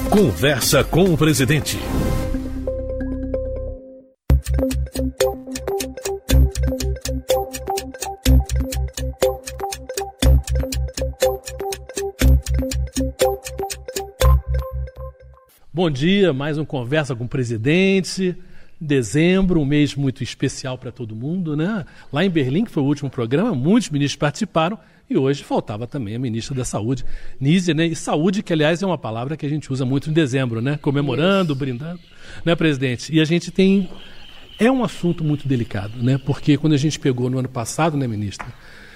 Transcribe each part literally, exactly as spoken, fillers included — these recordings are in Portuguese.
Conversa com o Presidente. Bom dia, mais um Conversa com o Presidente. Dezembro, um mês muito especial para todo mundo, né? Lá em Berlim, que foi o último programa, muitos ministros participaram e hoje faltava também a ministra da Saúde, Nízia, né? E saúde, que aliás é uma palavra que a gente usa muito em dezembro, né? Comemorando, Isso. brindando, né, presidente? E a gente tem... É um assunto muito delicado, né? Porque quando a gente pegou no ano passado, né, ministra?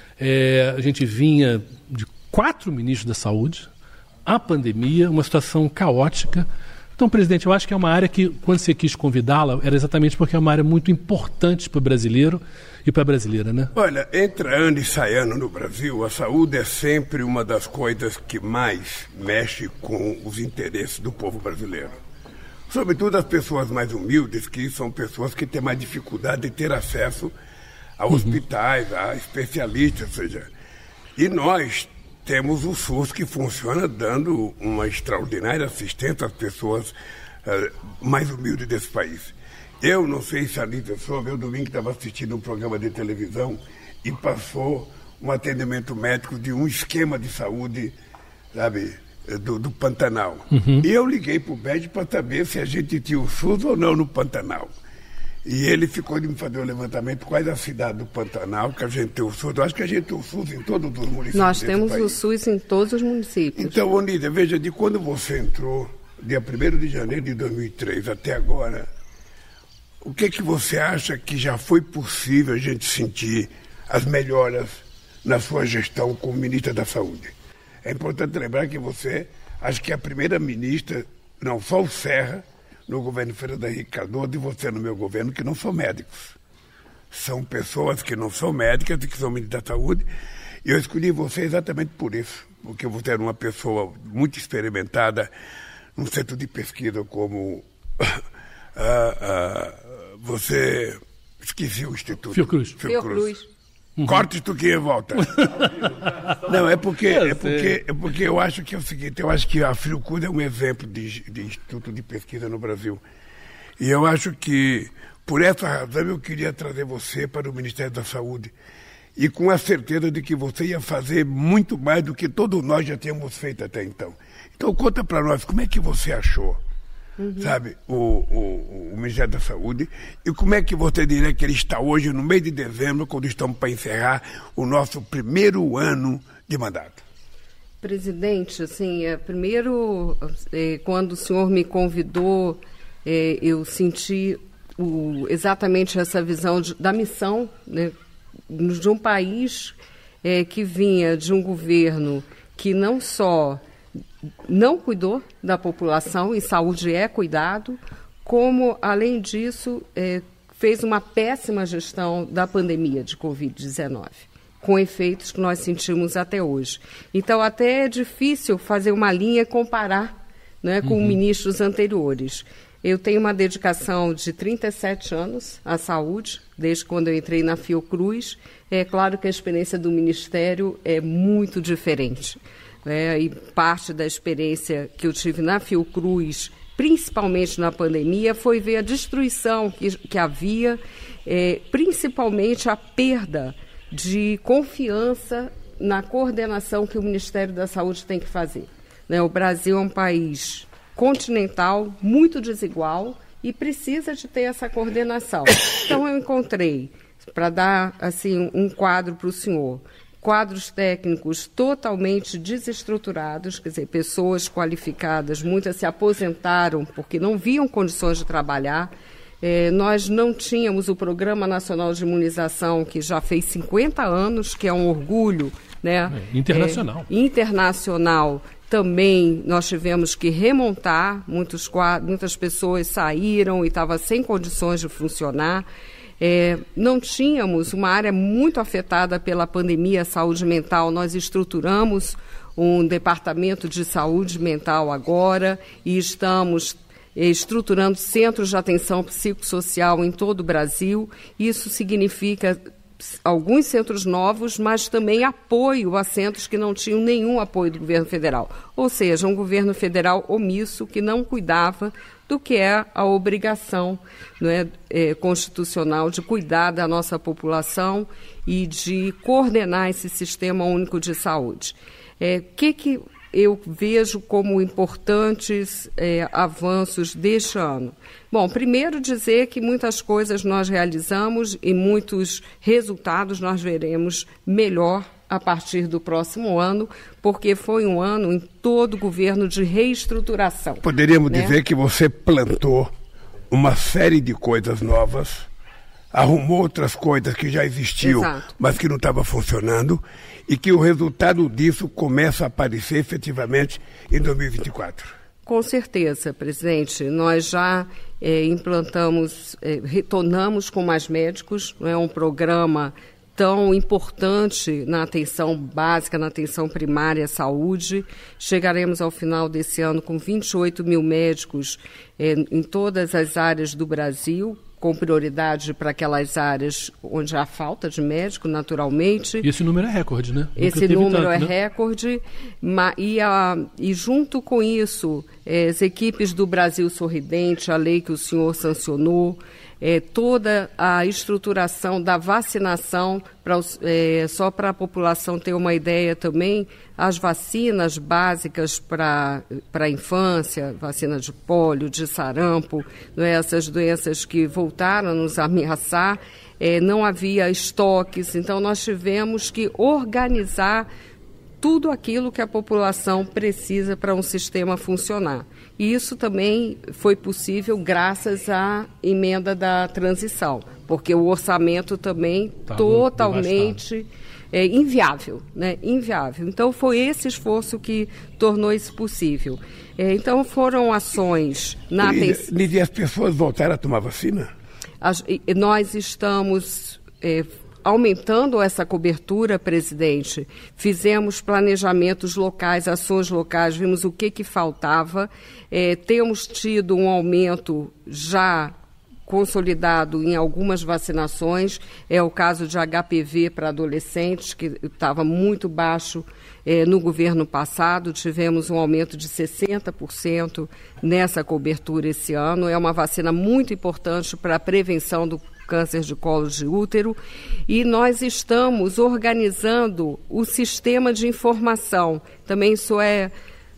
É, a gente vinha de quatro ministros da Saúde, a pandemia, uma situação caótica. Então, presidente, eu acho que é uma área que, quando você quis convidá-la, era exatamente porque é uma área muito importante para o brasileiro e para a brasileira, né? Olha, entra ano e sai ano no Brasil, a saúde é sempre uma das coisas que mais mexe com os interesses do povo brasileiro. Sobretudo as pessoas mais humildes, que são pessoas que têm mais dificuldade de ter acesso a uhum. hospitais, a especialistas, ou seja, e nós temos o SUS que funciona dando uma extraordinária assistência às pessoas uh, mais humildes desse país. Eu não sei se a Anitta soube, eu domingo estava assistindo um programa de televisão e passou um atendimento médico de um esquema de saúde, sabe, do, do Pantanal. Uhum. E eu liguei para o B E D para saber se a gente tinha o SUS ou não no Pantanal. E ele ficou de me fazer o um levantamento quais as cidades do Pantanal que a gente tem o SUS. Eu acho que a gente tem o SUS em todos os municípios. Nós temos país. o SUS em todos os municípios. Então, Onídia, veja, de quando você entrou, dia primeiro de janeiro de dois mil e três até agora, o que que você acha que já foi possível a gente sentir as melhoras na sua gestão como ministra da Saúde? É importante lembrar que você, acho que é a primeira ministra, não só o Serra, no governo Fernando Henrique Cardoso e você no meu governo, que não são médicos. São pessoas que não são médicas e que são ministros da Saúde. E eu escolhi você exatamente por isso, porque você era uma pessoa muito experimentada num centro de pesquisa como... uh, uh, você... Esqueci o instituto. Fiocruz. Fiocruz. Fiocruz. Uhum. Corte isso aqui e volta. Não, é porque, é, porque, é porque eu acho que é o seguinte, eu acho que a Fiocruz é um exemplo de, de instituto de pesquisa no Brasil. E eu acho que, por essa razão, eu queria trazer você para o Ministério da Saúde e com a certeza de que você ia fazer muito mais do que todos nós já tínhamos feito até então. Então, conta para nós, como é que você achou? Uhum. Sabe, o, o, o Ministério da Saúde, e como é que você diria que ele está hoje, no mês de dezembro, quando estamos para encerrar o nosso primeiro ano de mandato? Presidente, assim, é, primeiro, é, quando o senhor me convidou, é, eu senti o, exatamente essa visão de, da missão, né, de um país é, que vinha de um governo que não só não cuidou da população, e saúde é cuidado, como, além disso, é, fez uma péssima gestão da pandemia de covid dezenove, com efeitos que nós sentimos até hoje. Então, até é difícil fazer uma linha e comparar, né, com uhum. ministros anteriores. Eu tenho uma dedicação de trinta e sete anos à saúde, desde quando eu entrei na Fiocruz. É claro que a experiência do Ministério é muito diferente. É, e parte da experiência que eu tive na Fiocruz, principalmente na pandemia, foi ver a destruição que, que havia, é, principalmente a perda de confiança na coordenação que o Ministério da Saúde tem que fazer. Né, o Brasil é um país continental, muito desigual e precisa de ter essa coordenação. Então eu encontrei, para dar assim, um quadro para o senhor, quadros técnicos totalmente desestruturados, quer dizer, pessoas qualificadas, muitas se aposentaram porque não viam condições de trabalhar. É, nós não tínhamos o Programa Nacional de Imunização, que já fez cinquenta anos, que é um orgulho, né? É, internacional. É, internacional. Também nós tivemos que remontar, muitos quadros, muitas pessoas saíram e estavam sem condições de funcionar. É, não tínhamos uma área muito afetada pela pandemia, saúde mental. Nós estruturamos um departamento de saúde mental agora e estamos estruturando centros de atenção psicossocial em todo o Brasil. Isso significa alguns centros novos, mas também apoio a centros que não tinham nenhum apoio do governo federal. Ou seja, um governo federal omisso que não cuidava do que é a obrigação, não é, é, constitucional de cuidar da nossa população e de coordenar esse sistema único de saúde. É, que que eu vejo como importantes é, avanços deste ano? Bom, primeiro dizer que muitas coisas nós realizamos e muitos resultados nós veremos melhor a partir do próximo ano, porque foi um ano em todo o governo de reestruturação. Poderíamos né? dizer que você plantou uma série de coisas novas, arrumou outras coisas que já existiam, Exato. Mas que não estavam funcionando, e que o resultado disso começa a aparecer efetivamente em dois mil e vinte e quatro. Com certeza, presidente. Nós já é, implantamos, é, retornamos com mais médicos, não é um programa tão importante na atenção básica, na atenção primária à saúde. Chegaremos ao final desse ano com vinte e oito mil médicos é, em todas as áreas do Brasil, com prioridade para aquelas áreas onde há falta de médico, naturalmente. E esse número é recorde, né? Nunca Esse número tanto, é né? recorde, ma, e, a, e junto com isso, é, as equipes do Brasil Sorridente, a lei que o senhor sancionou, é, toda a estruturação da vacinação, pra, é, só para a população ter uma ideia também, as vacinas básicas para a infância, vacina de pólio, de sarampo, né, essas doenças que voltaram a nos ameaçar, é, não havia estoques, então nós tivemos que organizar tudo aquilo que a população precisa para um sistema funcionar. E isso também foi possível graças à emenda da transição, porque o orçamento também Tá totalmente é, inviável, né? Inviável. Então foi esse esforço que tornou isso possível. É, então foram ações na atenção. E as pessoas voltaram a tomar vacina? As, e, nós estamos é, aumentando essa cobertura, presidente. Fizemos planejamentos locais, ações locais, vimos o que, que faltava. É, temos tido um aumento já consolidado em algumas vacinações. É o caso de H P V para adolescentes, que estava muito baixo é, no governo passado. Tivemos um aumento de sessenta por cento nessa cobertura esse ano. É uma vacina muito importante para a prevenção do câncer de colo de útero, e nós estamos organizando o sistema de informação. Também isso é,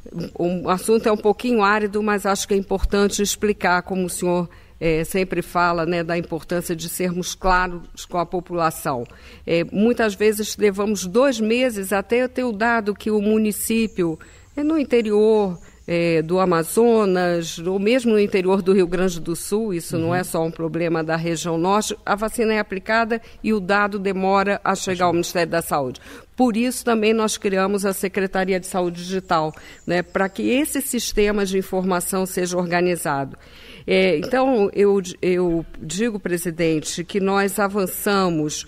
um assunto é um pouquinho árido, mas acho que é importante explicar, como o senhor é, sempre fala, né, da importância de sermos claros com a população. É, muitas vezes levamos dois meses até ter o dado que o município, é, no interior É, do Amazonas, ou mesmo no interior do Rio Grande do Sul, isso uhum. não é só um problema da região norte, a vacina é aplicada e o dado demora a chegar ao Ministério da Saúde. Por isso também nós criamos a Secretaria de Saúde Digital, né, para que esse sistema de informação seja organizado. É, então, eu, eu digo, presidente, que nós avançamos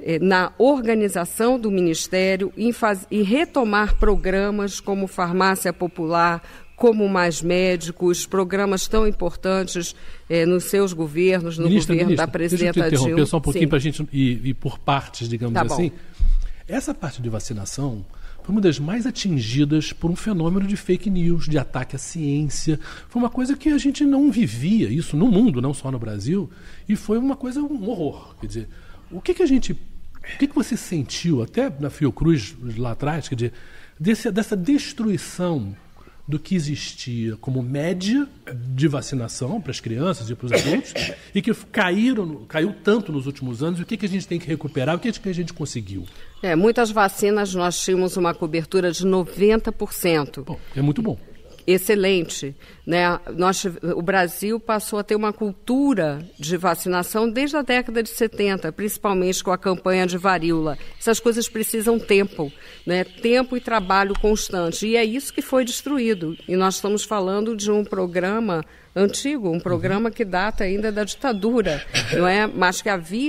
na organização do Ministério em faz, e retomar programas como Farmácia Popular, como Mais Médicos, programas tão importantes eh, nos seus governos, no ministra, governo ministra, da presidenta Dilma. Deixa eu te interromper só um pouquinho Sim. para a gente ir, ir por partes, digamos tá assim. Bom. Essa parte de vacinação foi uma das mais atingidas por um fenômeno de fake news, de ataque à ciência. Foi uma coisa que a gente não vivia, isso no mundo, não só no Brasil, e foi uma coisa, um horror. Quer dizer, o que, que a gente... O que, que você sentiu, até na Fiocruz lá atrás, quer dizer, desse, dessa destruição do que existia como média de vacinação para as crianças e para os adultos, e que caíram, caiu tanto nos últimos anos, e o que, que a gente tem que recuperar, o que, que a gente conseguiu? É, muitas vacinas nós tínhamos uma cobertura de noventa por cento. Bom, é muito bom. Excelente, né? Nós, o Brasil passou a ter uma cultura de vacinação desde a década de setenta, principalmente com a campanha de varíola. Essas coisas precisam tempo, né? Tempo e trabalho constante, e é isso que foi destruído. E nós estamos falando de um programa antigo, um programa que data ainda da ditadura, não é? Mas que havia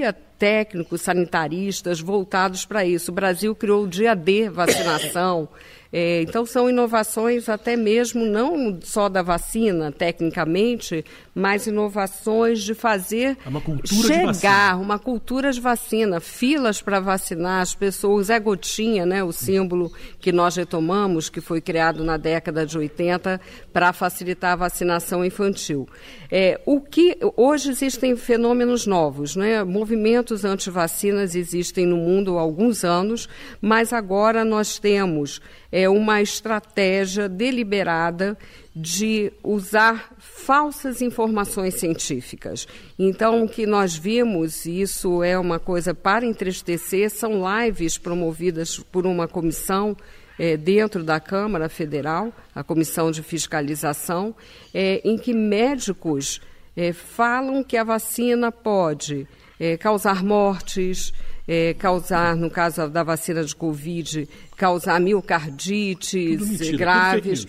técnicos, sanitaristas voltados para isso. O Brasil criou o dia D vacinação. É, então, são inovações até mesmo não só da vacina, tecnicamente, mas inovações de fazer é uma cultura chegar, de vacina. uma cultura de vacina, filas para vacinar as pessoas, é gotinha, né, o símbolo que nós retomamos, que foi criado na década de oitenta para facilitar a vacinação infantil. É, o que, hoje existem fenômenos novos, né? Movimentos anti-vacinas existem no mundo há alguns anos, mas agora nós temos é, uma estratégia deliberada de usar falsas informações científicas. Então, o que nós vimos, e isso é uma coisa para entristecer, são lives promovidas por uma comissão é, dentro da Câmara Federal, a Comissão de Fiscalização, é, em que médicos é, falam que a vacina pode é, causar mortes, É, causar, no caso da vacina de Covid, causar miocardites tudo mentira, graves.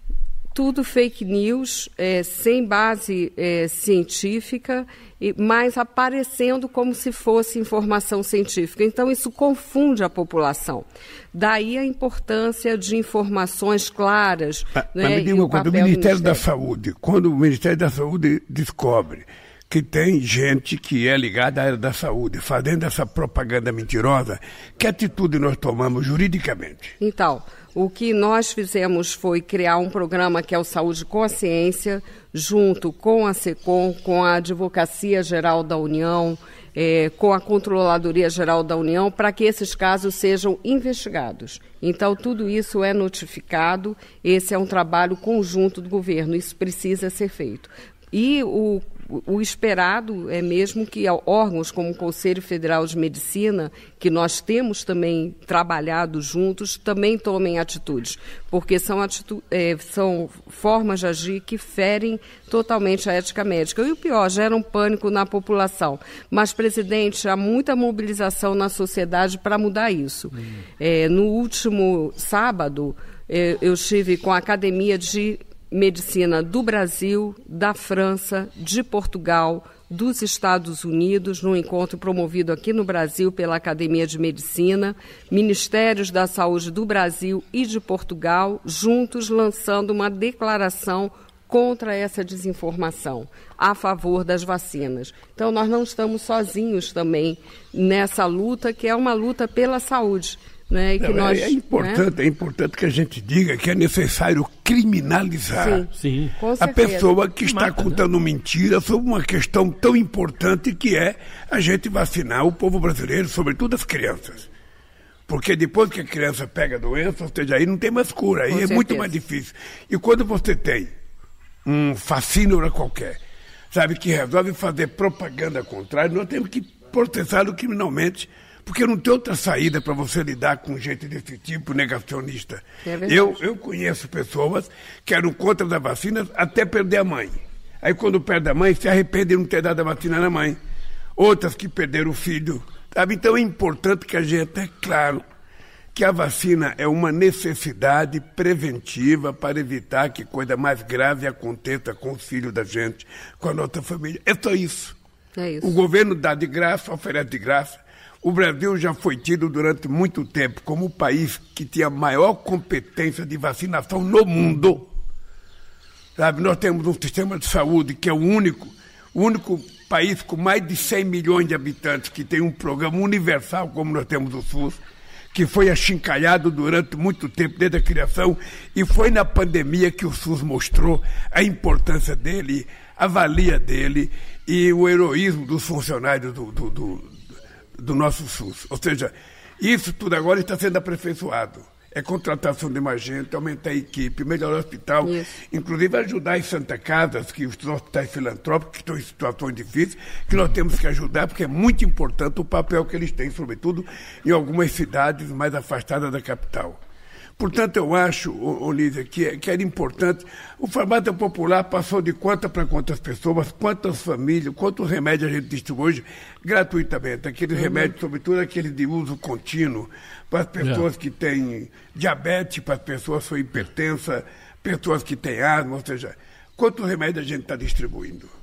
Tudo fake news. Tudo fake news, é, sem base é, científica, e, mas aparecendo como se fosse informação científica. Então, isso confunde a população. Daí a importância de informações claras. Ah, né, mas me diga uma coisa, o Ministério da Ministério. Saúde, quando o Ministério da Saúde descobre que tem gente que é ligada à área da saúde, fazendo essa propaganda mentirosa, que atitude nós tomamos juridicamente? Então, o que nós fizemos foi criar um programa que é o Saúde Consciência, junto com a SECOM, com a Advocacia Geral da União, é, com a Controladoria Geral da União, para que esses casos sejam investigados. Então, tudo isso é notificado, esse é um trabalho conjunto do governo, isso precisa ser feito. E o O esperado é mesmo que órgãos como o Conselho Federal de Medicina, que nós temos também trabalhado juntos, também tomem atitudes, porque são, atitu- é, são formas de agir que ferem totalmente a ética médica. E o pior, geram pânico na população. Mas, presidente, há muita mobilização na sociedade para mudar isso. Hum. É, no último sábado, é, eu estive com a Academia de Medicina do Brasil, da França, de Portugal, dos Estados Unidos, num encontro promovido aqui no Brasil pela Academia de Medicina, Ministérios da Saúde do Brasil e de Portugal, juntos lançando uma declaração contra essa desinformação, a favor das vacinas. Então, nós não estamos sozinhos também nessa luta, que é uma luta pela saúde. Né, e que Não, nós, é, importante, né? é importante que a gente diga que é necessário criminalizar Sim, Sim. com a certeza. pessoa que está Mata, contando né? mentira sobre uma questão tão importante que é a gente vacinar o povo brasileiro, sobretudo as crianças. Porque depois que a criança pega a doença, ou seja, aí não tem mais cura, aí Com é certeza. muito mais difícil. E quando você tem um fascínora qualquer, sabe, que resolve fazer propaganda contrária, nós temos que processá-lo criminalmente, porque não tem outra saída para você lidar com gente desse tipo, negacionista. É verdade. eu, eu conheço pessoas que eram contra da vacina até perder a mãe. Aí quando perde a mãe, se arrepende de não ter dado a vacina na mãe. Outras que perderam o filho. Sabe? Então é importante que a gente tenha claro que a vacina é uma necessidade preventiva para evitar que coisa mais grave aconteça com os filhos da gente, com a nossa família. É só isso. É isso. O governo dá de graça, oferece de graça. O Brasil já foi tido durante muito tempo como o país que tinha a maior competência de vacinação no mundo. Sabe, nós temos um sistema de saúde que é o único, o único país com mais de cem milhões de habitantes que tem um programa universal como nós temos o SUS, que foi achincalhado durante muito tempo, desde a criação, e foi na pandemia que o SUS mostrou a importância dele, a valia dele e o heroísmo dos funcionários do, do, do do nosso SUS. Ou seja, isso tudo agora está sendo aperfeiçoado. É contratação de mais gente, aumentar a equipe, melhorar o hospital, isso. Inclusive ajudar as Santa Casas, que os hospitais filantrópicos que estão em situações difíceis, que nós temos que ajudar, porque é muito importante o papel que eles têm, sobretudo em algumas cidades mais afastadas da capital. Portanto, eu acho, Olívia, que, que era importante. O farmácia popular passou de quantas para quantas pessoas, quantas famílias, quantos remédios a gente distribui hoje gratuitamente. Aqueles uhum. remédios, sobretudo aqueles de uso contínuo, para as pessoas é. que têm diabetes, para as pessoas que são hipertensas, pessoas que têm asma, ou seja, quantos remédios a gente está distribuindo?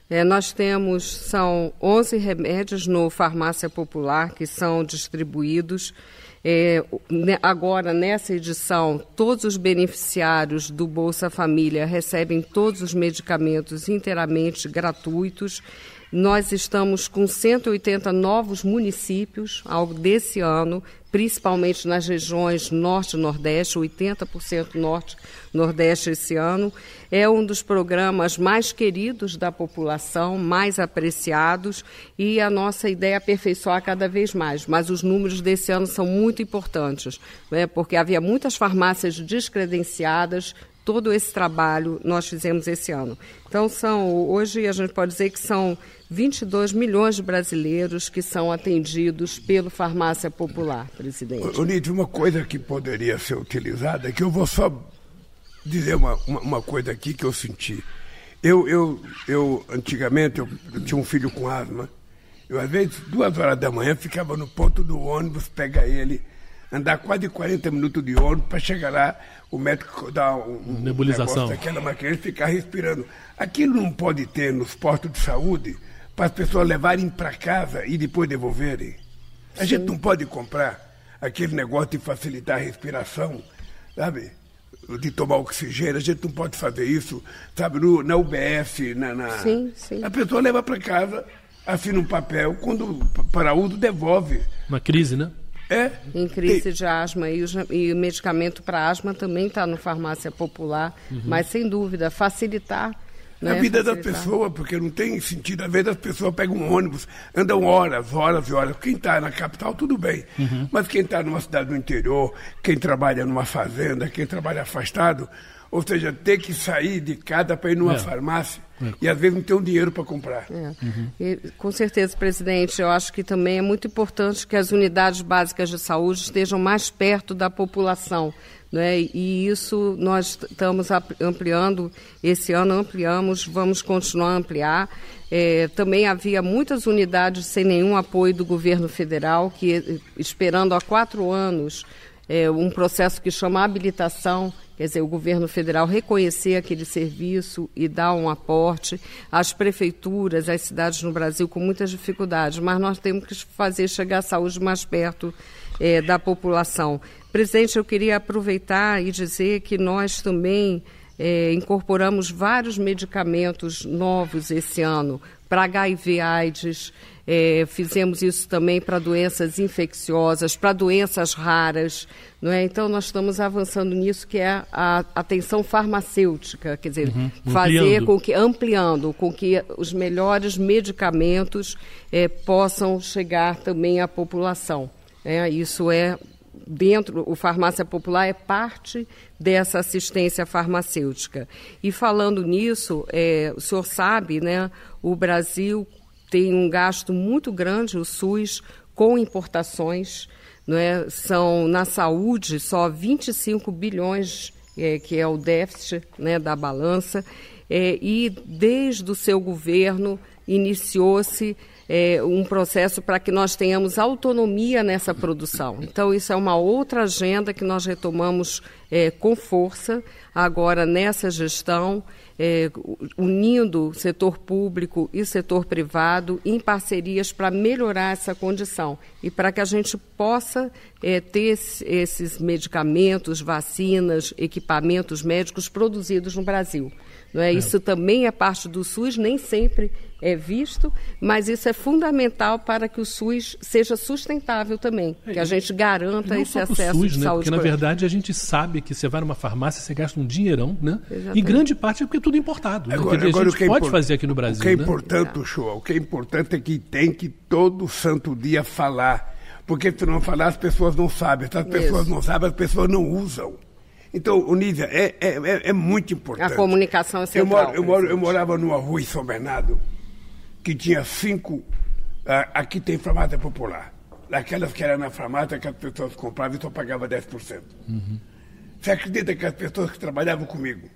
É, nós temos, são onze remédios no Farmácia Popular que são distribuídos. É, agora, nessa edição, todos os beneficiários do Bolsa Família recebem todos os medicamentos inteiramente gratuitos. Nós estamos com cento e oitenta novos municípios ao desse ano, principalmente nas regiões Norte e Nordeste, oitenta por cento Norte e Nordeste esse ano. É um dos programas mais queridos da população, mais apreciados, e a nossa ideia é aperfeiçoar cada vez mais. Mas os números desse ano são muito importantes, né, porque havia muitas farmácias descredenciadas. Todo esse trabalho nós fizemos esse ano. Então, são, hoje a gente pode dizer que são vinte e dois milhões de brasileiros que são atendidos pelo Farmácia Popular, presidente. Onídio, uma coisa que poderia ser utilizada, que eu vou só dizer uma, uma, uma coisa aqui que eu senti. Eu, eu, eu antigamente, eu, eu tinha um filho com asma. Eu, às vezes, duas horas da manhã, ficava no ponto do ônibus, pegar ele, andar quase quarenta minutos de ônibus para chegar lá, o médico dar um, um nebulização daquela máquina e ficar respirando. Aquilo não pode ter nos postos de saúde para as pessoas levarem para casa e depois devolverem. A Sim. gente não pode comprar aquele negócio de facilitar a respiração, sabe? De tomar oxigênio, a gente não pode fazer isso, sabe? No, na U B S, na, na... Sim, sim. A pessoa leva para casa, assina um papel, quando para uso devolve. Uma crise, né? É. Em crise de asma, e o, e o medicamento para asma também está no Farmácia Popular, uhum. mas sem dúvida, facilitar, né, a vida facilitar. da pessoa, porque não tem sentido. Às vezes as pessoas pegam um ônibus, andam horas, horas e horas. Quem está na capital, tudo bem, uhum. mas quem está numa cidade do interior, quem trabalha numa fazenda, quem trabalha afastado, ou seja, ter que sair de casa para ir numa é. farmácia é. e às vezes não tem um dinheiro para comprar. É. Uhum. E, com certeza, presidente, eu acho que também é muito importante que as unidades básicas de saúde estejam mais perto da população, né? E isso nós estamos ampliando, esse ano ampliamos, vamos continuar a ampliar. É, também havia muitas unidades sem nenhum apoio do governo federal, que esperando há quatro anos é, um processo que chama habilitação. Quer dizer, o governo federal reconhecer aquele serviço e dar um aporte. As prefeituras, as cidades no Brasil com muitas dificuldades, mas nós temos que fazer chegar a saúde mais perto é, da população. Presidente, eu queria aproveitar e dizer que nós também é, incorporamos vários medicamentos novos esse ano para H I V AIDS, é, fizemos isso também para doenças infecciosas, para doenças raras, não é? Então nós estamos avançando nisso, que é a atenção farmacêutica, quer dizer, uhum. fazer ampliando. com que, ampliando, com que os melhores medicamentos é, possam chegar também à população. É, isso é dentro, o Farmácia Popular é parte dessa assistência farmacêutica. E falando nisso, é, o senhor sabe, né, o Brasil tem um gasto muito grande, o SUS, com importações, não é? São, na saúde, só vinte e cinco bilhões, é, que é o déficit, né, da balança, é, e desde o seu governo iniciou-se É, um processo para que nós tenhamos autonomia nessa produção. Então, isso é uma outra agenda que nós retomamos é, com força agora nessa gestão, é, unindo setor público e setor privado em parcerias para melhorar essa condição e para que a gente possa é, ter esses medicamentos, vacinas, equipamentos médicos produzidos no Brasil. Não é? É. Isso também é parte do SUS, nem sempre é visto, mas isso é fundamental para que o SUS seja sustentável também, é, que a gente garanta esse acesso SUS, de né? saúde. Porque, na verdade, a gente sabe que você vai numa farmácia, você gasta um dinheirão, né? Exatamente. E grande parte é porque é tudo importado. Agora, né? agora, a gente pode impor... fazer aqui no Brasil. O que é né? importante, show, o que é importante é que tem que todo santo dia falar, porque se não falar, as pessoas não sabem. Se as pessoas isso. não sabem, as pessoas não usam. Então, Onídia, é, é, é muito importante. A comunicação é central. Eu, moro, eu, moro, eu morava numa rua em São Bernardo, que tinha cinco... Uh, aqui tem farmácia popular. Daquelas que eram na farmácia, que as pessoas compravam e só pagavam dez por cento. Uhum. Você acredita que as pessoas que trabalhavam comigo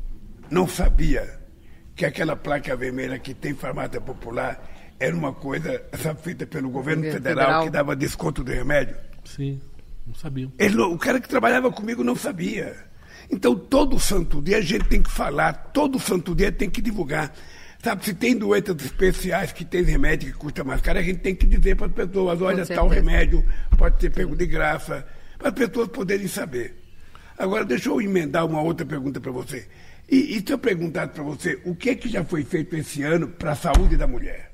não sabiam que aquela placa vermelha que tem farmácia popular era uma coisa, sabe, feita pelo governo federal, federal que dava desconto do remédio? Sim. Não sabia. Ele, o cara que trabalhava comigo não sabia. Então, todo santo dia a gente tem que falar, todo santo dia tem que divulgar. Sabe, se tem doenças especiais que tem remédio que custa mais caro, a gente tem que dizer para as pessoas, olha, tal remédio pode ser pego de graça, para as pessoas poderem saber. Agora, deixa eu emendar uma outra pergunta para você. E, e se eu perguntar para você, o que é que já foi feito esse ano para a saúde da mulher?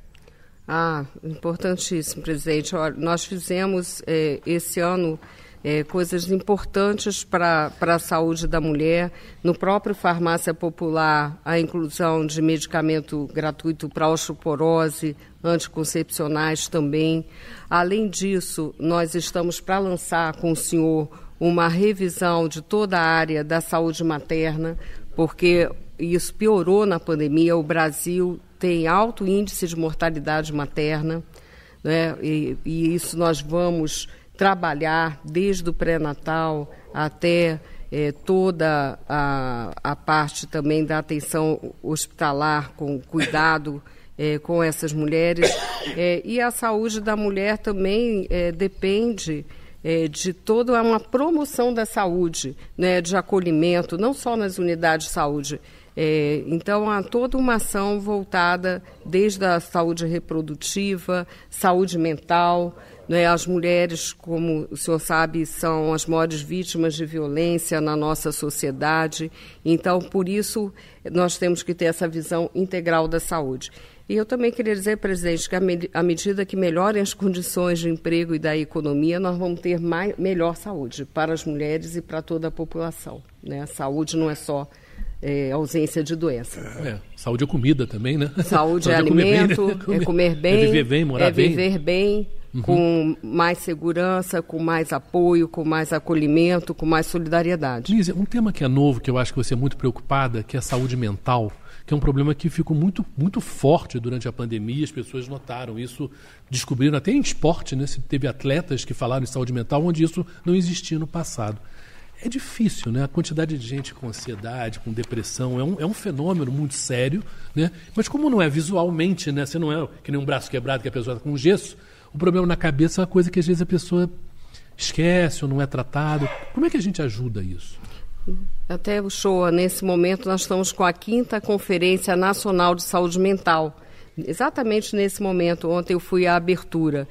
Ah, importantíssimo, presidente. Olha, nós fizemos eh, esse ano eh, coisas importantes para a saúde da mulher. No próprio Farmácia Popular, a inclusão de medicamento gratuito para osteoporose, anticoncepcionais também. Além disso, nós estamos para lançar com o senhor uma revisão de toda a área da saúde materna, porque isso piorou na pandemia. O Brasil tem alto índice de mortalidade materna, né? e, e isso nós vamos trabalhar desde o pré-natal até eh, toda a, a parte também da atenção hospitalar, com cuidado eh, com essas mulheres. Eh, e a saúde da mulher também eh, depende É, de toda uma promoção da saúde, né, de acolhimento, não só nas unidades de saúde. É, então, há toda uma ação voltada desde a saúde reprodutiva, saúde mental, né, as mulheres, como o senhor sabe, são as maiores vítimas de violência na nossa sociedade. Então, por isso, nós temos que ter essa visão integral da saúde. E eu também queria dizer, presidente, que à medida que melhorem as condições de emprego e da economia, nós vamos ter mais, melhor saúde para as mulheres e para toda a população, né? A saúde não é só é, ausência de doença. É, saúde é comida também, né? Saúde, saúde é alimento, é comer, é comer bem, é viver bem, morar é bem. viver bem, uhum. Com mais segurança, com mais apoio, com mais acolhimento, com mais solidariedade. Lízia, um tema que é novo, que eu acho que você é muito preocupada, que é a saúde mental, que é um problema que ficou muito, muito forte durante a pandemia, as pessoas notaram isso, descobriram até em esporte, né? Teve atletas que falaram em saúde mental, onde isso não existia no passado. É difícil, né? A quantidade de gente com ansiedade, com depressão, é um, é um fenômeno muito sério, né? Mas como não é visualmente, né? Você não é que nem um braço quebrado que a pessoa está com gesso, o problema na cabeça é uma coisa que às vezes a pessoa esquece ou não é tratado. Como é que a gente ajuda isso? Até o show, nesse momento, nós estamos com a quinta Conferência Nacional de Saúde Mental. Exatamente nesse momento, ontem eu fui à abertura.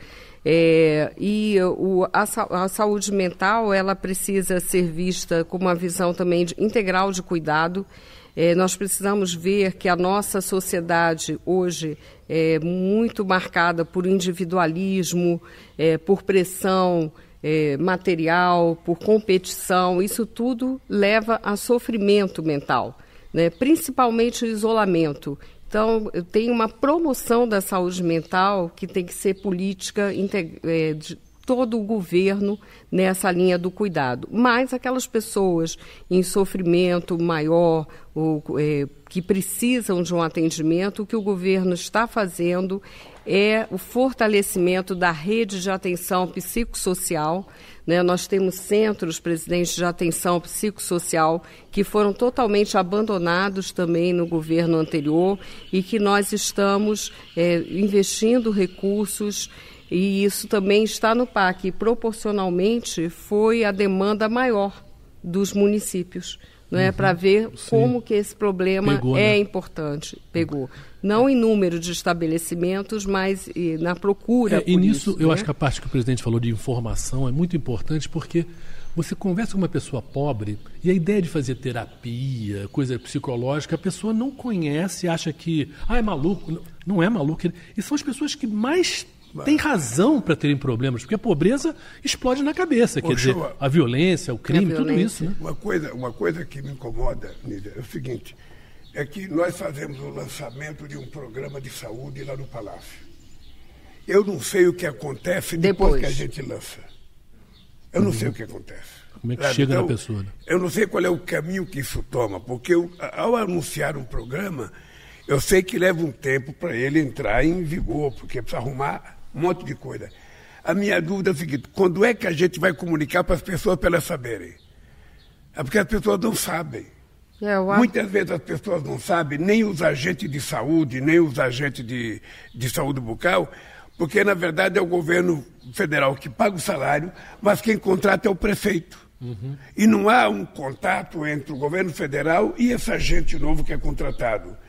É, e o, a, a saúde mental, ela precisa ser vista com uma visão também de, integral de cuidado. É, nós precisamos ver que a nossa sociedade hoje é muito marcada por individualismo, é, por pressão É, material, por competição. Isso tudo leva a sofrimento mental, né? Principalmente o isolamento. Então, tem uma promoção da saúde mental que tem que ser política é, de todo o governo nessa linha do cuidado. Mas aquelas pessoas em sofrimento maior, ou, é, que precisam de um atendimento, o que o governo está fazendo é o fortalecimento da rede de atenção psicossocial, né? Nós temos centros, presidentes, de atenção psicossocial que foram totalmente abandonados também no governo anterior e que nós estamos é, investindo recursos, e isso também está no P A C. E proporcionalmente foi a demanda maior dos municípios, né? Uhum, para ver sim. Como que esse problema Pegou, é né? importante. Pegou. Não em número de estabelecimentos, mas e, na procura. É, por e nisso, isso, eu né? acho que a parte que o presidente falou de informação é muito importante, porque você conversa com uma pessoa pobre e a ideia de fazer terapia, coisa psicológica, a pessoa não conhece, acha que ah, é maluco. Não é maluco. E são as pessoas que mais têm razão para terem problemas, porque a pobreza explode na cabeça. Quer dizer, a violência, o crime, violência. Tudo isso. Né? Uma coisa, uma coisa que me incomoda, Nídia, é o seguinte... é que nós fazemos o lançamento de um programa de saúde lá no Palácio. Eu não sei o que acontece depois, depois que a gente lança. Eu não uhum. sei o que acontece. Como é que Sabe? chega então, na pessoa? Né? Eu não sei qual é o caminho que isso toma, porque eu, ao anunciar um programa, eu sei que leva um tempo para ele entrar em vigor, porque precisa arrumar um monte de coisa. A minha dúvida é a seguinte: quando é que a gente vai comunicar para as pessoas para elas saberem? É porque as pessoas não sabem. Muitas vezes as pessoas não sabem, nem os agentes de saúde, nem os agentes de, de saúde bucal, porque, na verdade, é o governo federal que paga o salário, mas quem contrata é o prefeito. Uhum. E não há um contato entre o governo federal e esse agente novo que é contratado.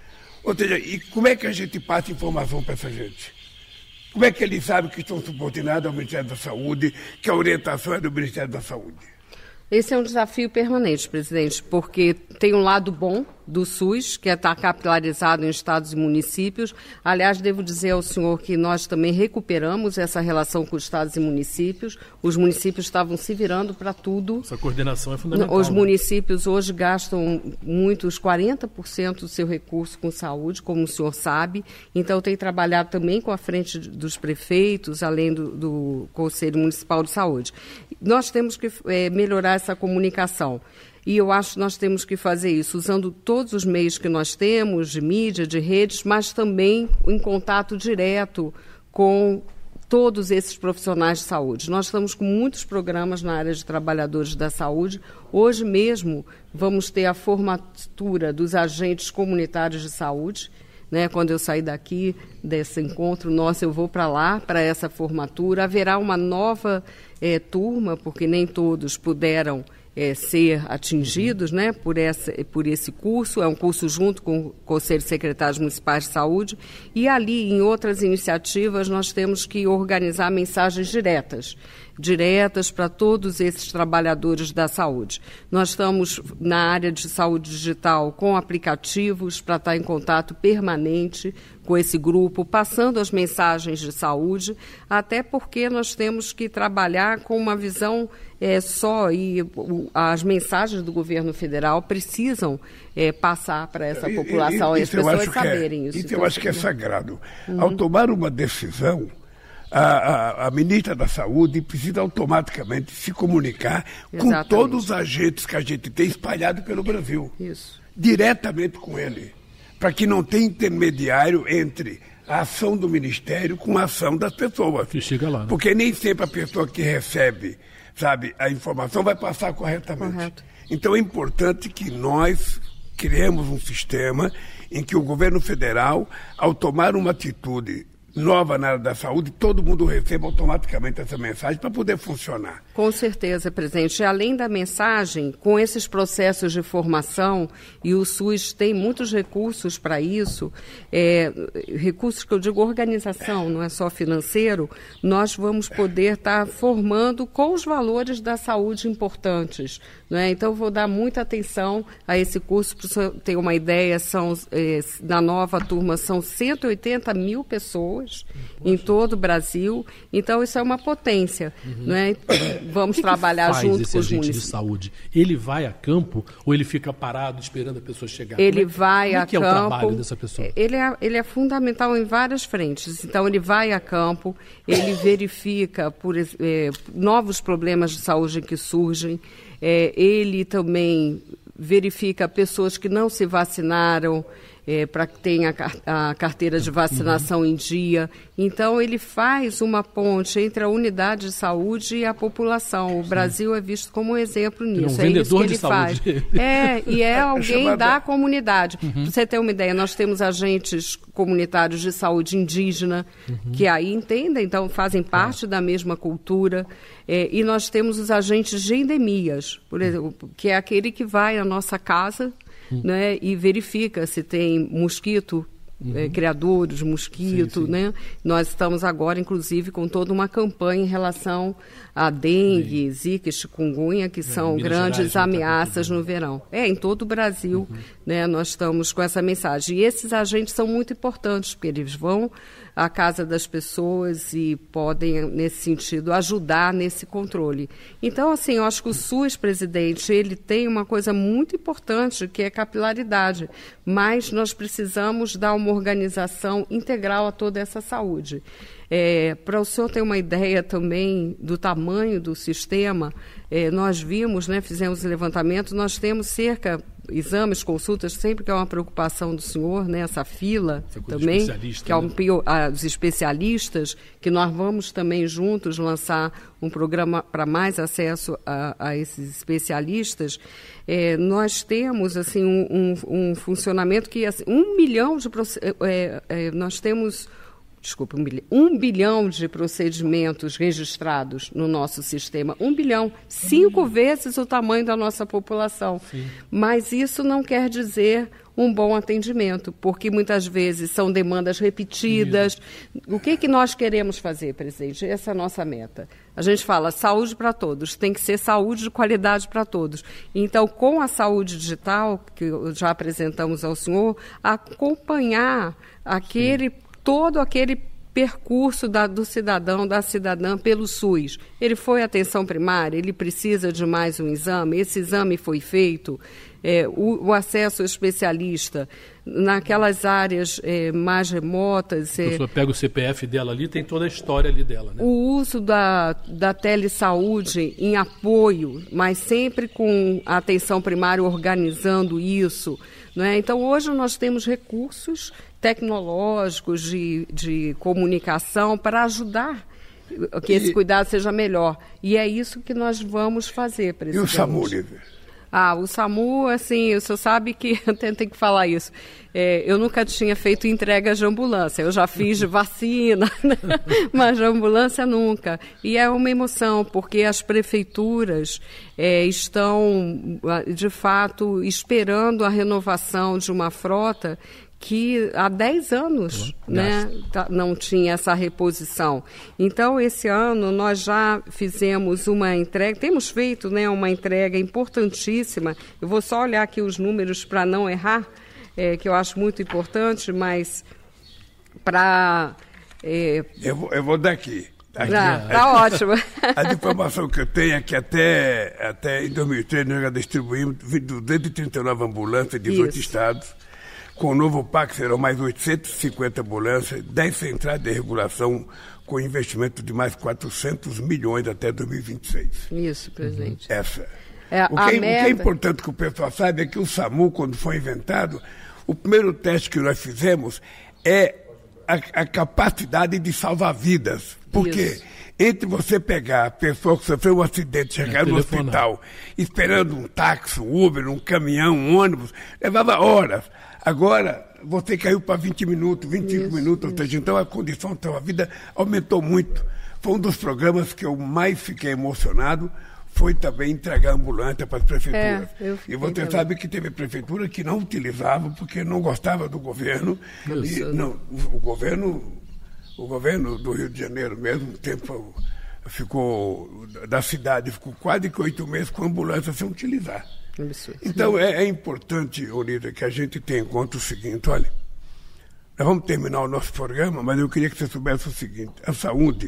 Ou seja, e como é que a gente passa informação para essa gente? Como é que eles sabem que estão subordinados ao Ministério da Saúde, que a orientação é do Ministério da Saúde? Esse é um desafio permanente, presidente, porque tem um lado bom do SUS, que é estar capilarizado em estados e municípios. Aliás, devo dizer ao senhor que nós também recuperamos essa relação com os estados e municípios. Os municípios estavam se virando para tudo. Essa coordenação é fundamental. Os municípios hoje gastam muitos, quarenta por cento do seu recurso com saúde, como o senhor sabe. Então, tem trabalhado também com a frente dos prefeitos, além do, do Conselho Municipal de Saúde. Nós temos que é, melhorar essa comunicação. E eu acho que nós temos que fazer isso usando todos os meios que nós temos, de mídia, de redes, mas também em contato direto com todos esses profissionais de saúde. Nós estamos com muitos programas na área de trabalhadores da saúde. Hoje mesmo vamos ter a formatura dos agentes comunitários de saúde. Né? Quando eu sair daqui desse encontro nosso, eu vou para lá, para essa formatura. Haverá uma nova eh, turma, porque nem todos puderam É, ser atingidos, né, por, essa, por esse curso. É um curso junto com o Conselho de Secretários Municipais de Saúde, e ali, em outras iniciativas, nós temos que organizar mensagens diretas, diretas para todos esses trabalhadores da saúde. Nós estamos na área de saúde digital com aplicativos para estar em contato permanente com esse grupo, passando as mensagens de saúde, até porque nós temos que trabalhar com uma visão é, só, e o, as mensagens do governo federal precisam é, passar para essa população e, e, e as pessoas saberem é, isso. Isso eu acho que é sagrado. Uhum. Ao tomar uma decisão, a, a, a ministra da Saúde precisa automaticamente se comunicar Exatamente. com todos os agentes que a gente tem espalhado pelo Brasil. Isso. Diretamente com ele, para que não tenha intermediário entre a ação do Ministério com a ação das pessoas. Que chega lá, né? Porque nem sempre a pessoa que recebe, sabe, a informação vai passar corretamente. Correto. Então é importante que nós criemos um sistema em que o governo federal, ao tomar uma atitude nova na área da saúde, todo mundo receba automaticamente essa mensagem para poder funcionar. Com certeza, presidente. Além da mensagem, com esses processos de formação, e o SUS tem muitos recursos para isso, é, recursos que eu digo organização, não é só financeiro, nós vamos poder estar tá formando com os valores da saúde importantes. Não é? Então, vou dar muita atenção a esse curso, para o senhor ter uma ideia, são, é, na nova turma são cento e oitenta mil pessoas em todo o Brasil, então isso é uma potência, uhum. não é? Vamos que trabalhar que faz junto esse com os agente municípios. de saúde. Ele vai a campo ou ele fica parado esperando a pessoa chegar? Ele como é, vai como é a que é campo. o trabalho dessa pessoa? Ele é, ele é fundamental em várias frentes. Então ele vai a campo, ele verifica por é, novos problemas de saúde que surgem. É, ele também verifica pessoas que não se vacinaram, é, para que tenha a carteira de vacinação uhum. em dia. Então, ele faz uma ponte entre a unidade de saúde e a população. O Sim. Brasil é visto como um exemplo nisso. É um é isso que ele de faz. Saúde. É, e é alguém é da comunidade. Uhum. Para você ter uma ideia, nós temos agentes comunitários de saúde indígena, uhum. que aí entendem, então fazem parte é. da mesma cultura. É, e nós temos os agentes de endemias, por exemplo, que é aquele que vai à nossa casa, uhum. né, e verifica se tem mosquito, uhum. é, criadouros, mosquito, sim, sim. né? Nós estamos agora, inclusive, com toda uma campanha em relação a dengue, sim. zika, chikungunya, que é, são grandes Gerais, ameaças no verão. É, em todo o Brasil, uhum. né, nós estamos com essa mensagem. E esses agentes são muito importantes, porque eles vão à casa das pessoas e podem, nesse sentido, ajudar nesse controle. Então, assim, eu acho que o SUS, presidente, ele tem uma coisa muito importante, que é capilaridade, mas nós precisamos dar uma organização integral a toda essa saúde. É, para o senhor ter uma ideia também do tamanho do sistema, é, nós vimos, né, fizemos levantamento, nós temos cerca, exames, consultas, sempre que é uma preocupação do senhor, né, essa fila essa também, que é um, né? Os especialistas, que nós vamos também juntos lançar um programa para mais acesso a, a esses especialistas. É, nós temos assim um, um, um funcionamento que assim, um milhão de é, é, nós temos desculpa, um bilhão, um bilhão de procedimentos registrados no nosso sistema. Um bilhão, cinco hum. vezes o tamanho da nossa população. Sim. Mas isso não quer dizer um bom atendimento, porque muitas vezes são demandas repetidas. Isso. O que, que nós queremos fazer, presidente? Essa é a nossa meta. A gente fala saúde para todos, tem que ser saúde de qualidade para todos. Então, com a saúde digital, que já apresentamos ao senhor, acompanhar aquele, todo aquele percurso da, do cidadão, da cidadã pelo SUS. Ele foi à atenção primária, ele precisa de mais um exame, esse exame foi feito, é, o, o acesso ao especialista naquelas áreas é, mais remotas. A pessoa é, pega o C P F dela ali, tem toda a história ali dela, né? O uso da, da telesaúde em apoio, mas sempre com a atenção primária organizando isso, não é? Então, hoje nós temos recursos tecnológicos de, de comunicação para ajudar que esse e, cuidado seja melhor. E é isso que nós vamos fazer, presidente. E o SAMU, Lívia? Ah, o SAMU, assim, o senhor sabe que eu tenho que falar isso. É, eu nunca tinha feito entrega de ambulância. Eu já fiz de vacina, né? Mas de ambulância nunca. E é uma emoção, porque as prefeituras é, estão, de fato, esperando a renovação de uma frota que há dez anos né, tá, não tinha essa reposição. Então, esse ano, nós já fizemos uma entrega, temos feito né, uma entrega importantíssima. Eu vou só olhar aqui os números para não errar, é, que eu acho muito importante, mas para... É, eu, vou, eu vou daqui. Está tá ótimo. A informação que eu tenho é que até, até em dois mil e três nós já distribuímos duzentas e trinta e nove ambulâncias de dezoito estados. Com o novo P A C serão mais oitocentas e cinquenta ambulâncias, dez centrais de regulação com investimento de mais quatrocentos milhões até dois mil e vinte e seis. Isso, presidente. Essa. É, o, que é, meta... o que é importante que o pessoal saiba é que o SAMU, quando foi inventado, o primeiro teste que nós fizemos é a, a capacidade de salvar vidas. Porque Isso. entre você pegar a pessoa que sofreu um acidente, chegar é, no hospital, esperando um táxi, um Uber, um caminhão, um ônibus, levava horas. Agora, você caiu para vinte minutos, vinte e cinco isso, minutos, ou seja, então a condição da sua vida aumentou muito. Foi um dos programas que eu mais fiquei emocionado, foi também entregar ambulância para as prefeituras. É, e você também. Sabe que teve prefeitura que não utilizava porque não gostava do governo. E, não, o, o governo, o governo do Rio de Janeiro mesmo, um tempo ficou, da cidade, ficou quase que oito meses com a ambulância sem utilizar. Então, é, é importante, Olívia, que a gente tenha em conta o seguinte, olha, nós vamos terminar o nosso programa, mas eu queria que você soubesse o seguinte, a saúde,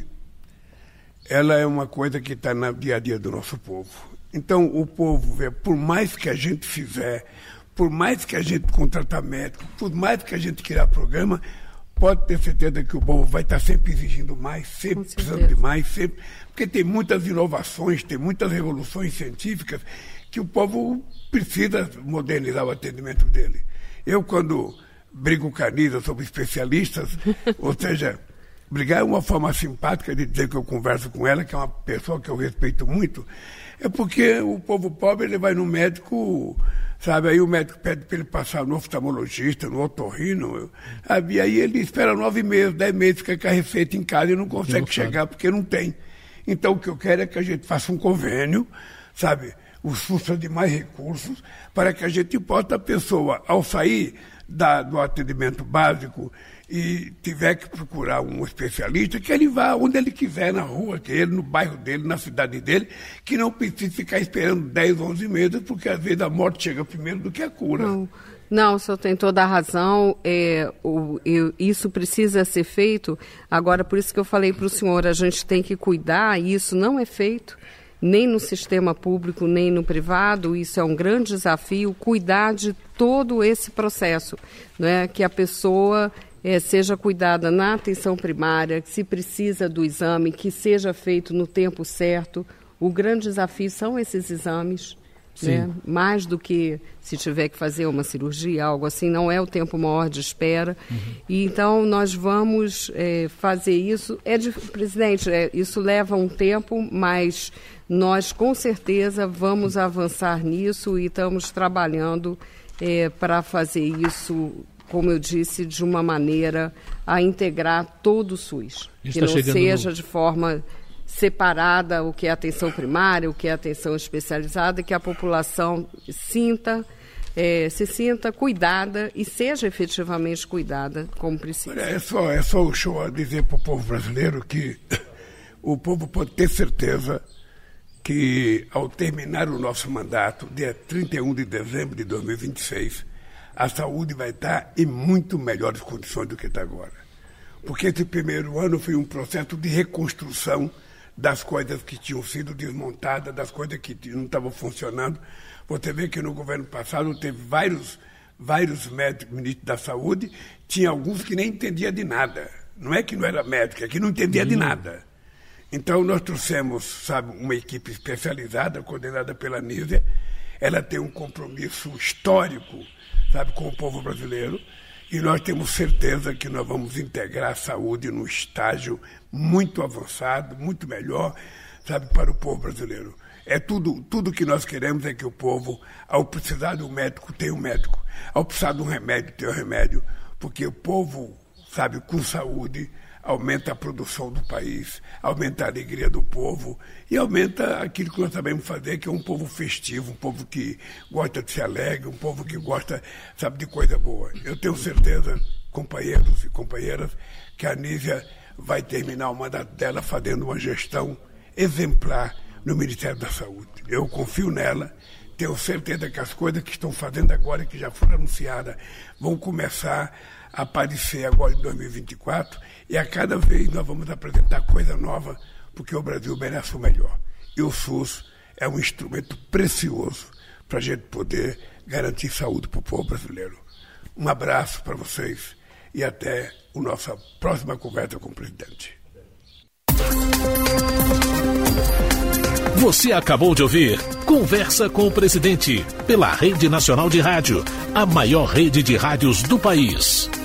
ela é uma coisa que está no dia a dia do nosso povo. Então, o povo, por mais que a gente fizer, por mais que a gente contratar médico, por mais que a gente criar programa, pode ter certeza que o povo vai estar sempre exigindo mais, sempre precisando de mais, sempre, porque tem muitas inovações, tem muitas revoluções científicas que o povo precisa modernizar o atendimento dele. Eu, quando brigo com a Nisa sobre especialistas, ou seja, brigar é uma forma simpática de dizer que eu converso com ela, que é uma pessoa que eu respeito muito, é porque o povo pobre, ele vai no médico, sabe, aí o médico pede para ele passar no oftalmologista, no otorrino, sabe, e aí ele espera nove meses, dez meses, fica com a receita em casa e não consegue não chegar porque não tem. Então, o que eu quero é que a gente faça um convênio, sabe, o SUS precisa de mais recursos para que a gente possa, a pessoa, ao sair da, do atendimento básico e tiver que procurar um especialista, que ele vá onde ele quiser, na rua dele, no bairro dele, na cidade dele, que não precise ficar esperando dez, onze meses, porque às vezes a morte chega primeiro do que a cura. Não, não o senhor tem toda a razão, é, o, eu, isso precisa ser feito. Agora, por isso que eu falei para o senhor, a gente tem que cuidar, e isso não é feito nem no sistema público, nem no privado. Isso é um grande desafio, cuidar de todo esse processo, não é? Que a pessoa é, seja cuidada na atenção primária, que se precisa do exame, que seja feito no tempo certo. O grande desafio são esses exames, né? Mais do que se tiver que fazer uma cirurgia, algo assim, não é o tempo maior de espera. Uhum. E então nós vamos é, fazer isso. É de, presidente, é, isso leva um tempo, mas nós com certeza vamos avançar nisso e estamos trabalhando é, para fazer isso como eu disse, de uma maneira a integrar todo o SUS. Que tá não seja no... de forma separada o que é atenção primária, o que é atenção especializada, que a população sinta, é, se sinta cuidada e seja efetivamente cuidada como precisa. É só, é só o show a dizer para o povo brasileiro que o povo pode ter certeza que, ao terminar o nosso mandato, dia trinta e um de dezembro de dois mil e vinte e seis, a saúde vai estar em muito melhores condições do que está agora. Porque esse primeiro ano foi um processo de reconstrução das coisas que tinham sido desmontadas, das coisas que não estavam funcionando. Você vê que no governo passado teve vários, vários médicos, ministros da saúde, tinha alguns que nem entendiam de nada. Não é que não era médico, é que não entendia uhum. de nada. Então, nós trouxemos, sabe, uma equipe especializada, coordenada pela Nízia. Ela tem um compromisso histórico, sabe, com o povo brasileiro. E nós temos certeza que nós vamos integrar a saúde num estágio muito avançado, muito melhor, sabe, para o povo brasileiro. É tudo, tudo que nós queremos é que o povo, ao precisar de um médico, tenha um médico. Ao precisar de um remédio, tenha um remédio. Porque o povo, sabe, com saúde, aumenta a produção do país, aumenta a alegria do povo e aumenta aquilo que nós sabemos fazer, que é um povo festivo, um povo que gosta de ser alegre, um povo que gosta, sabe, de coisa boa. Eu tenho certeza, companheiros e companheiras, que a Nízia vai terminar o mandato dela fazendo uma gestão exemplar no Ministério da Saúde. Eu confio nela, tenho certeza que as coisas que estão fazendo agora, que já foram anunciadas, vão começar a aparecer agora em dois mil e vinte e quatro, e a cada vez nós vamos apresentar coisa nova, porque o Brasil merece o melhor. E o SUS é um instrumento precioso para a gente poder garantir saúde para o povo brasileiro. Um abraço para vocês e até a nossa próxima conversa com o presidente. Você acabou de ouvir Conversa com o Presidente, pela Rede Nacional de Rádio, a maior rede de rádios do país.